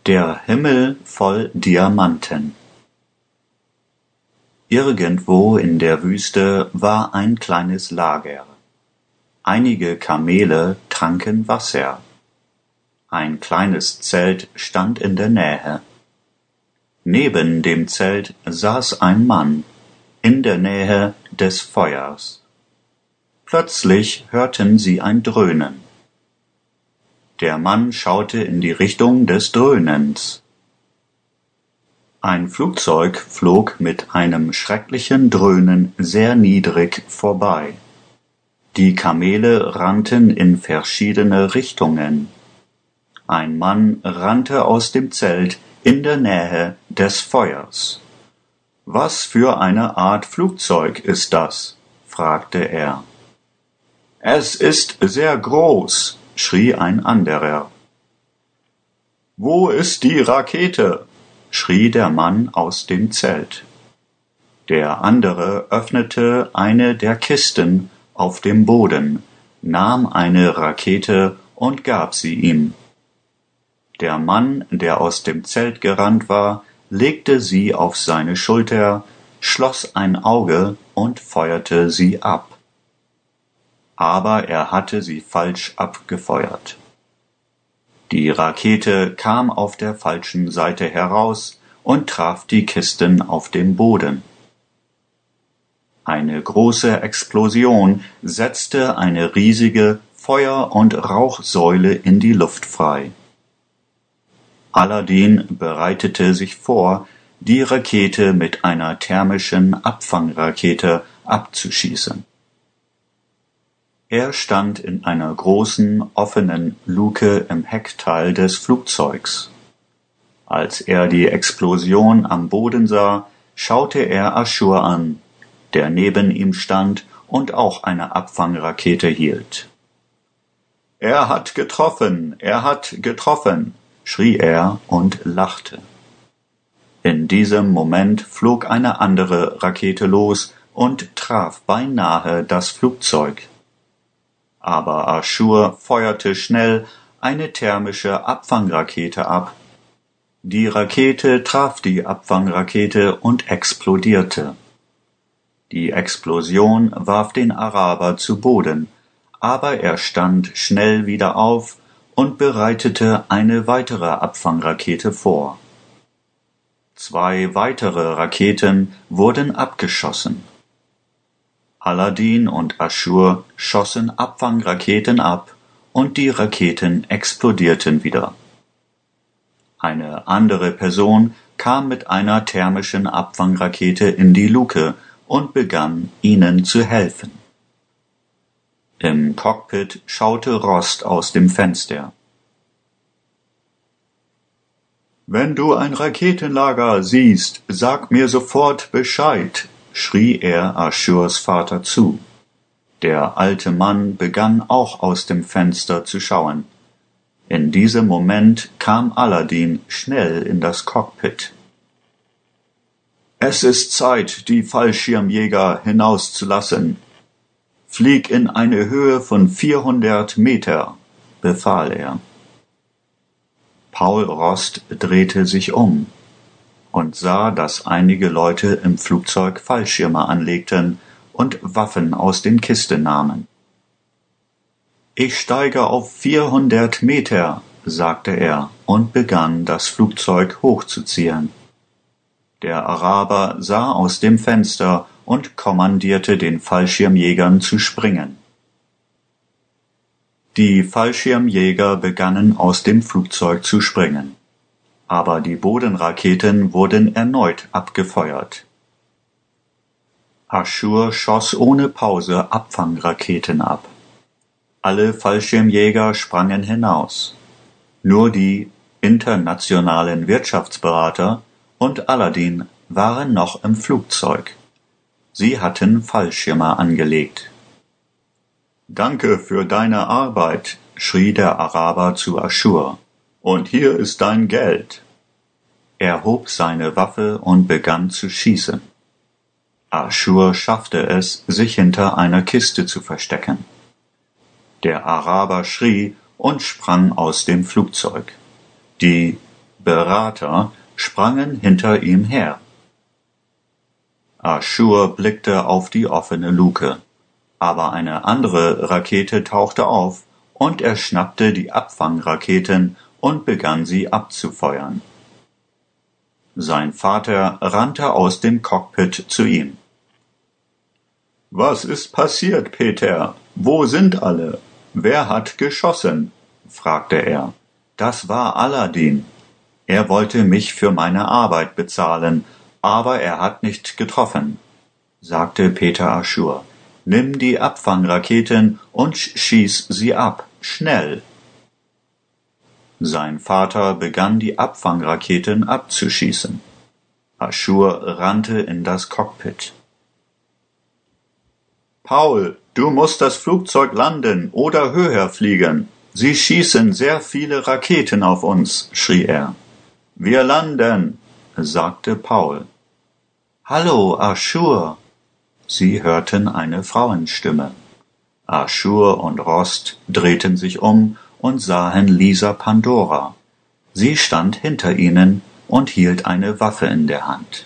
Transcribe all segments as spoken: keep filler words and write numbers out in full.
Der Himmel voll Diamanten. Irgendwo in der Wüste war ein kleines Lager. Einige Kamele tranken Wasser. Ein kleines Zelt stand in der Nähe. Neben dem Zelt saß ein Mann, in der Nähe des Feuers. Plötzlich hörten sie ein Dröhnen. Der Mann schaute in die Richtung des Dröhnens. Ein Flugzeug flog mit einem schrecklichen Dröhnen sehr niedrig vorbei. Die Kamele rannten in verschiedene Richtungen. Ein Mann rannte aus dem Zelt in der Nähe des Feuers. »Was für eine Art Flugzeug ist das?« fragte er. »Es ist sehr groß«, schrie ein anderer. »Wo ist die Rakete?« schrie der Mann aus dem Zelt. Der andere öffnete eine der Kisten auf dem Boden, nahm eine Rakete und gab sie ihm. Der Mann, der aus dem Zelt gerannt war, legte sie auf seine Schulter, schloss ein Auge und feuerte sie ab. Aber er hatte sie falsch abgefeuert. Die Rakete kam auf der falschen Seite heraus und traf die Kisten auf dem Boden. Eine große Explosion setzte eine riesige Feuer- und Rauchsäule in die Luft frei. Aladdin bereitete sich vor, die Rakete mit einer thermischen Abfangrakete abzuschießen. Er stand in einer großen, offenen Luke im Heckteil des Flugzeugs. Als er die Explosion am Boden sah, schaute er Aschur an, der neben ihm stand und auch eine Abfangrakete hielt. »Er hat getroffen, er hat getroffen«, schrie er und lachte. In diesem Moment flog eine andere Rakete los und traf beinahe das Flugzeug. Aber Aschur feuerte schnell eine thermische Abfangrakete ab. Die Rakete traf die Abfangrakete und explodierte. Die Explosion warf den Araber zu Boden, aber er stand schnell wieder auf und bereitete eine weitere Abfangrakete vor. Zwei weitere Raketen wurden abgeschossen. Aladdin und Aschur schossen Abfangraketen ab und die Raketen explodierten wieder. Eine andere Person kam mit einer thermischen Abfangrakete in die Luke und begann, ihnen zu helfen. Im Cockpit schaute Rost aus dem Fenster. »Wenn du ein Raketenlager siehst, sag mir sofort Bescheid«, schrie er Aschurs Vater zu. Der alte Mann begann auch aus dem Fenster zu schauen. In diesem Moment kam Aladdin schnell in das Cockpit. »Es ist Zeit, die Fallschirmjäger hinauszulassen. Flieg in eine Höhe von vierhundert Meter«, befahl er. Paul Rost drehte sich um und sah, dass einige Leute im Flugzeug Fallschirme anlegten und Waffen aus den Kisten nahmen. »Ich steige auf vierhundert Meter«, sagte er und begann, das Flugzeug hochzuziehen. Der Araber sah aus dem Fenster und kommandierte den Fallschirmjägern zu springen. Die Fallschirmjäger begannen aus dem Flugzeug zu springen. Aber die Bodenraketen wurden erneut abgefeuert. Aschur schoss ohne Pause Abfangraketen ab. Alle Fallschirmjäger sprangen hinaus. Nur die internationalen Wirtschaftsberater und Aladdin waren noch im Flugzeug. Sie hatten Fallschirme angelegt. »Danke für deine Arbeit«, schrie der Araber zu Aschur. »Und hier ist dein Geld.« Er hob seine Waffe und begann zu schießen. Aschur schaffte es, sich hinter einer Kiste zu verstecken. Der Araber schrie und sprang aus dem Flugzeug. Die Berater sprangen hinter ihm her. Aschur blickte auf die offene Luke, aber eine andere Rakete tauchte auf, und er schnappte die Abfangraketen und begann sie abzufeuern. Sein Vater rannte aus dem Cockpit zu ihm. »Was ist passiert, Peter? Wo sind alle? Wer hat geschossen?« fragte er. »Das war Aladin. Er wollte mich für meine Arbeit bezahlen, aber er hat nicht getroffen«, sagte Peter Aschur. »Nimm die Abfangraketen und schieß sie ab, schnell!« Sein Vater begann die Abfangraketen abzuschießen. Aschur rannte in das Cockpit. »Paul, du musst das Flugzeug landen oder höher fliegen. Sie schießen sehr viele Raketen auf uns«, schrie er. »Wir landen«, sagte Paul. »Hallo, Aschur!« Sie hörten eine Frauenstimme. Aschur und Rost drehten sich um und sahen Lisa Pandora. Sie stand hinter ihnen und hielt eine Waffe in der Hand.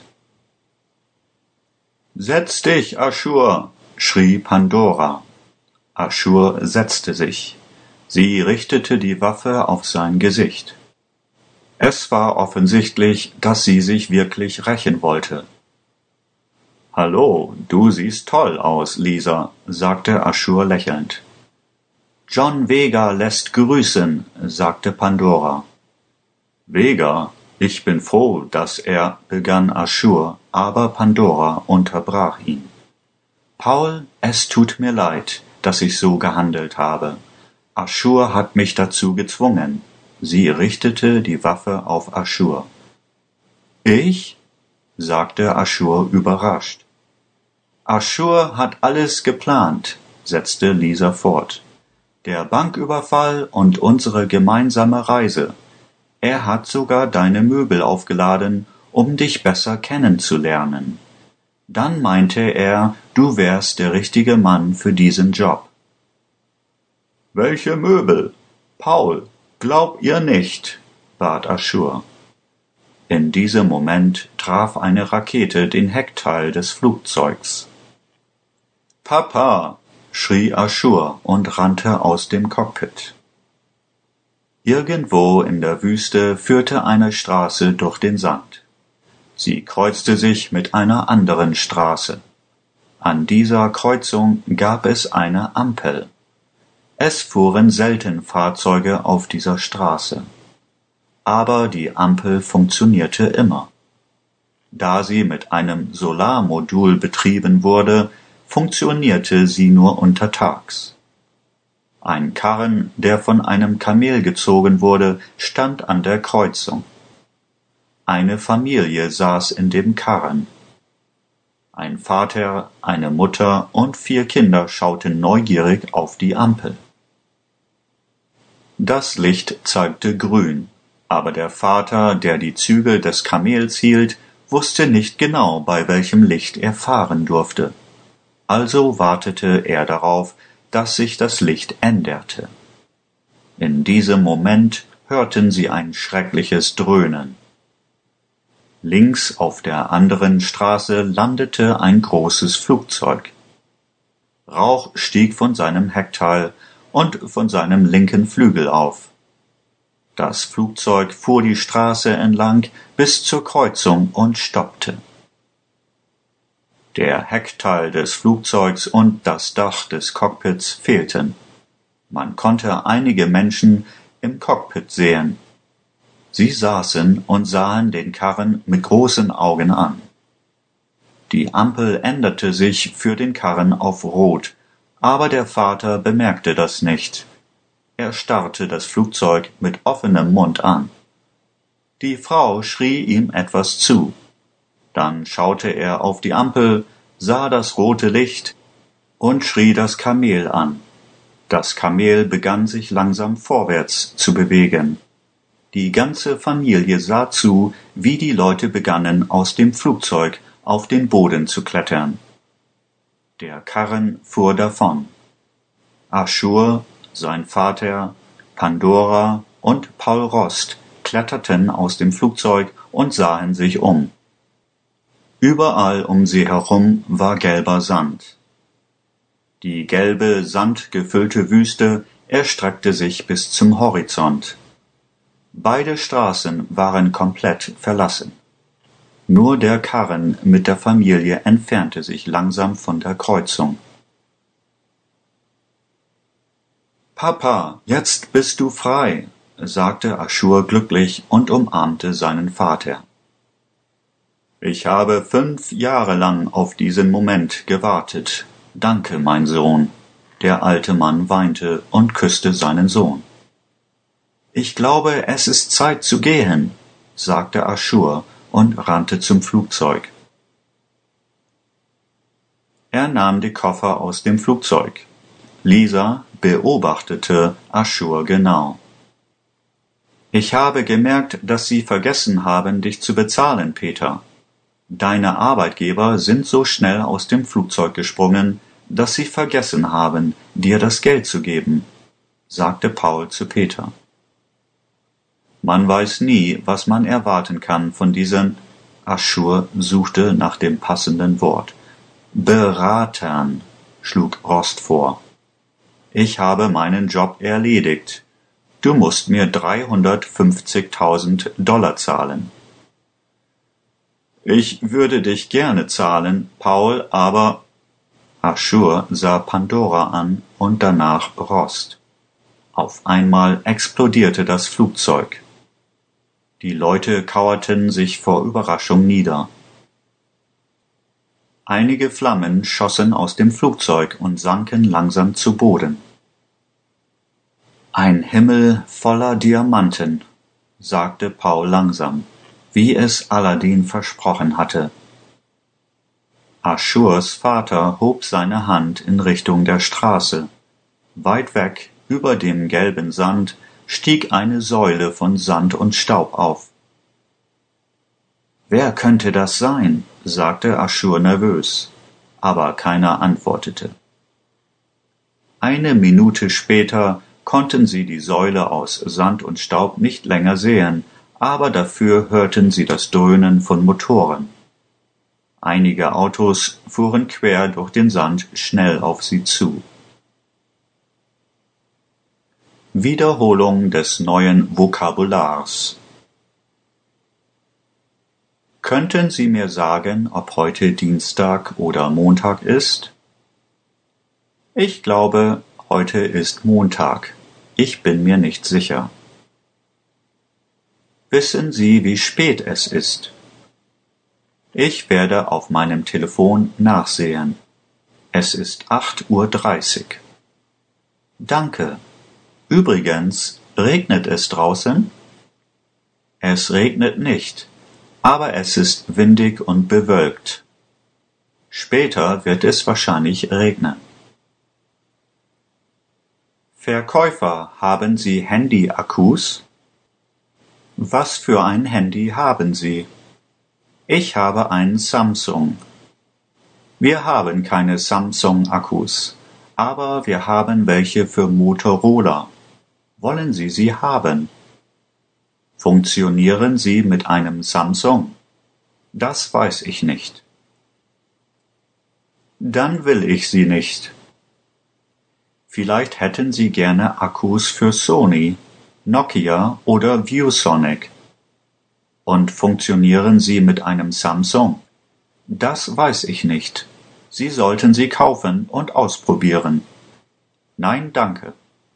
»Setz dich, Aschur«, schrie Pandora. Aschur setzte sich. Sie richtete die Waffe auf sein Gesicht. Es war offensichtlich, dass sie sich wirklich rächen wollte. »Hallo, du siehst toll aus, Lisa«, sagte Aschur lächelnd. »John Vega lässt grüßen«, sagte Pandora. »Vega, ich bin froh, dass er«, begann Aschur, aber Pandora unterbrach ihn. »Paul, es tut mir leid, dass ich so gehandelt habe. Aschur hat mich dazu gezwungen.« Sie richtete die Waffe auf Aschur. »Ich?«, sagte Aschur überrascht. »Aschur hat alles geplant«, setzte Lisa fort. »Der Banküberfall und unsere gemeinsame Reise. Er hat sogar deine Möbel aufgeladen, um dich besser kennenzulernen. Dann meinte er, du wärst der richtige Mann für diesen Job.« »Welche Möbel? Paul, glaub ihr nicht«, bat Aschur. In diesem Moment traf eine Rakete den Heckteil des Flugzeugs. »Papa«, schrie Aschur und rannte aus dem Cockpit. Irgendwo in der Wüste führte eine Straße durch den Sand. Sie kreuzte sich mit einer anderen Straße. An dieser Kreuzung gab es eine Ampel. Es fuhren selten Fahrzeuge auf dieser Straße. Aber die Ampel funktionierte immer. Da sie mit einem Solarmodul betrieben wurde, funktionierte sie nur untertags. Ein Karren, der von einem Kamel gezogen wurde, stand an der Kreuzung. Eine Familie saß in dem Karren. Ein Vater, eine Mutter und vier Kinder schauten neugierig auf die Ampel. Das Licht zeigte grün, aber der Vater, der die Zügel des Kamels hielt, wusste nicht genau, bei welchem Licht er fahren durfte. Also wartete er darauf, dass sich das Licht änderte. In diesem Moment hörten sie ein schreckliches Dröhnen. Links auf der anderen Straße landete ein großes Flugzeug. Rauch stieg von seinem Heckteil und von seinem linken Flügel auf. Das Flugzeug fuhr die Straße entlang bis zur Kreuzung und stoppte. Der Heckteil des Flugzeugs und das Dach des Cockpits fehlten. Man konnte einige Menschen im Cockpit sehen. Sie saßen und sahen den Karren mit großen Augen an. Die Ampel änderte sich für den Karren auf Rot, aber der Vater bemerkte das nicht. Er starrte das Flugzeug mit offenem Mund an. Die Frau schrie ihm etwas zu. Dann schaute er auf die Ampel, sah das rote Licht und schrie das Kamel an. Das Kamel begann sich langsam vorwärts zu bewegen. Die ganze Familie sah zu, wie die Leute begannen, aus dem Flugzeug auf den Boden zu klettern. Der Karren fuhr davon. Aschur, sein Vater, Pandora und Paul Rost kletterten aus dem Flugzeug und sahen sich um. Überall um sie herum war gelber Sand. Die gelbe, sandgefüllte Wüste erstreckte sich bis zum Horizont. Beide Straßen waren komplett verlassen. Nur der Karren mit der Familie entfernte sich langsam von der Kreuzung. »Papa, jetzt bist du frei«, sagte Aschur glücklich und umarmte seinen Vater. »Ich habe fünf Jahre lang auf diesen Moment gewartet. Danke, mein Sohn.« Der alte Mann weinte und küsste seinen Sohn. »Ich glaube, es ist Zeit zu gehen«, sagte Aschur und rannte zum Flugzeug. Er nahm die Koffer aus dem Flugzeug. Lisa beobachtete Aschur genau. »Ich habe gemerkt, dass Sie vergessen haben, dich zu bezahlen, Peter. Deine Arbeitgeber sind so schnell aus dem Flugzeug gesprungen, dass sie vergessen haben, dir das Geld zu geben«, sagte Paul zu Peter. Man weiß nie, was man erwarten kann von diesen, Aschur suchte nach dem passenden Wort, Beratern, schlug Rost vor. »Ich habe meinen Job erledigt. Du musst mir dreihundertfünfzigtausend Dollar zahlen.« »Ich würde dich gerne zahlen, Paul, aber...« Aschur sah Pandora an und danach Rost. Auf einmal explodierte das Flugzeug. Die Leute kauerten sich vor Überraschung nieder. Einige Flammen schossen aus dem Flugzeug und sanken langsam zu Boden. »Ein Himmel voller Diamanten«, sagte Paul langsam, wie es Aladdin versprochen hatte. Aschurs Vater hob seine Hand in Richtung der Straße. Weit weg, über dem gelben Sand, stieg eine Säule von Sand und Staub auf. »Wer könnte das sein?«, sagte Aschur nervös, aber keiner antwortete. Eine Minute später konnten sie die Säule aus Sand und Staub nicht länger sehen, aber dafür hörten sie das Dröhnen von Motoren. Einige Autos fuhren quer durch den Sand schnell auf sie zu. Wiederholung des neuen Vokabulars. Könnten Sie mir sagen, ob heute Dienstag oder Montag ist? Ich glaube, heute ist Montag. Ich bin mir nicht sicher. Wissen Sie, wie spät es ist? Ich werde auf meinem Telefon nachsehen. Es ist acht Uhr dreißig. Danke. Übrigens, regnet es draußen? Es regnet nicht, aber es ist windig und bewölkt. Später wird es wahrscheinlich regnen. Verkäufer, haben Sie Handy-Akkus? Was für ein Handy haben Sie? Ich habe ein Samsung. Wir haben keine Samsung-Akkus, aber wir haben welche für Motorola. Wollen Sie sie haben? Funktionieren sie mit einem Samsung? Das weiß ich nicht. Dann will ich sie nicht. Vielleicht hätten Sie gerne Akkus für Sony, Nokia oder ViewSonic. Und funktionieren sie mit einem Samsung? Das weiß ich nicht. Sie sollten sie kaufen und ausprobieren. Nein, danke.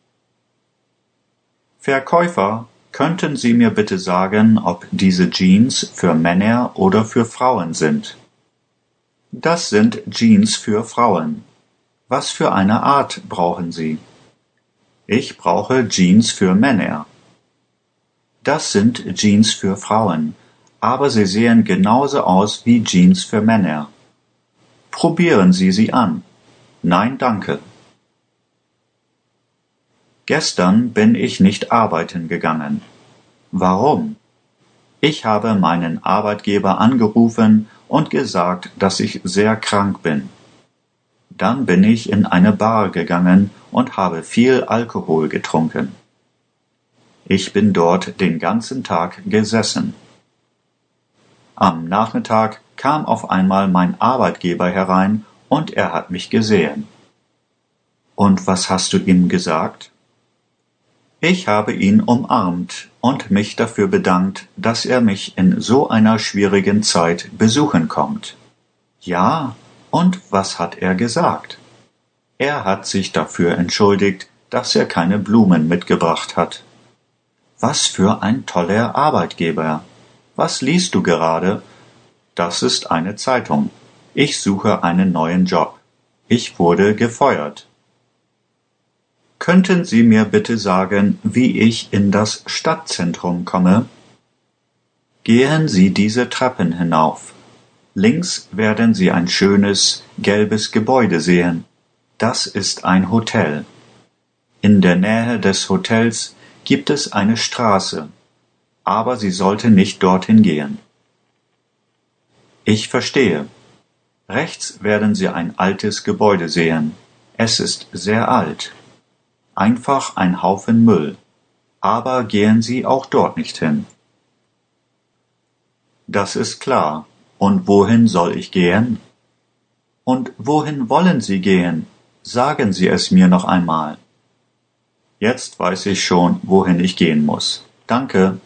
Verkäufer, könnten Sie mir bitte sagen, ob diese Jeans für Männer oder für Frauen sind? Das sind Jeans für Frauen. Was für eine Art brauchen Sie? Ich brauche Jeans für Männer. Das sind Jeans für Frauen, aber sie sehen genauso aus wie Jeans für Männer. Probieren Sie sie an. Nein, danke. Gestern bin ich nicht arbeiten gegangen. Warum? Ich habe meinen Arbeitgeber angerufen und gesagt, dass ich sehr krank bin. Dann bin ich in eine Bar gegangen und habe viel Alkohol getrunken. Ich bin dort den ganzen Tag gesessen. Am Nachmittag kam auf einmal mein Arbeitgeber herein und er hat mich gesehen. Und was hast du ihm gesagt? Ich habe ihn umarmt und mich dafür bedankt, dass er mich in so einer schwierigen Zeit besuchen kommt. Ja, und was hat er gesagt? Er hat sich dafür entschuldigt, dass er keine Blumen mitgebracht hat. Was für ein toller Arbeitgeber! Was liest du gerade? Das ist eine Zeitung. Ich suche einen neuen Job. Ich wurde gefeuert. Könnten Sie mir bitte sagen, wie ich in das Stadtzentrum komme? Gehen Sie diese Treppen hinauf. Links werden Sie ein schönes, gelbes Gebäude sehen. Das ist ein Hotel. In der Nähe des Hotels gibt es eine Straße, aber Sie sollten nicht dorthin gehen. Ich verstehe. Rechts werden Sie ein altes Gebäude sehen. Es ist sehr alt. Einfach ein Haufen Müll. Aber gehen Sie auch dort nicht hin. Das ist klar. Und wohin soll ich gehen? Und wohin wollen Sie gehen? Sagen Sie es mir noch einmal. Jetzt weiß ich schon, wohin ich gehen muss. Danke.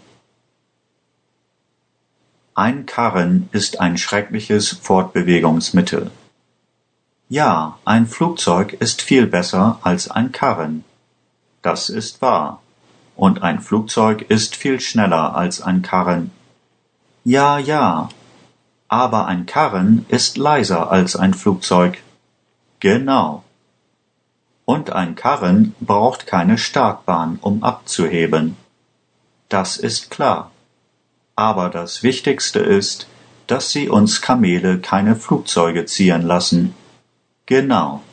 Ein Karren ist ein schreckliches Fortbewegungsmittel. Ja, ein Flugzeug ist viel besser als ein Karren. Das ist wahr. Und ein Flugzeug ist viel schneller als ein Karren. Ja, ja. Aber ein Karren ist leiser als ein Flugzeug. Genau. Und ein Karren braucht keine Startbahn, um abzuheben. Das ist klar. Aber das Wichtigste ist, dass Sie uns Kamele keine Flugzeuge ziehen lassen. Genau.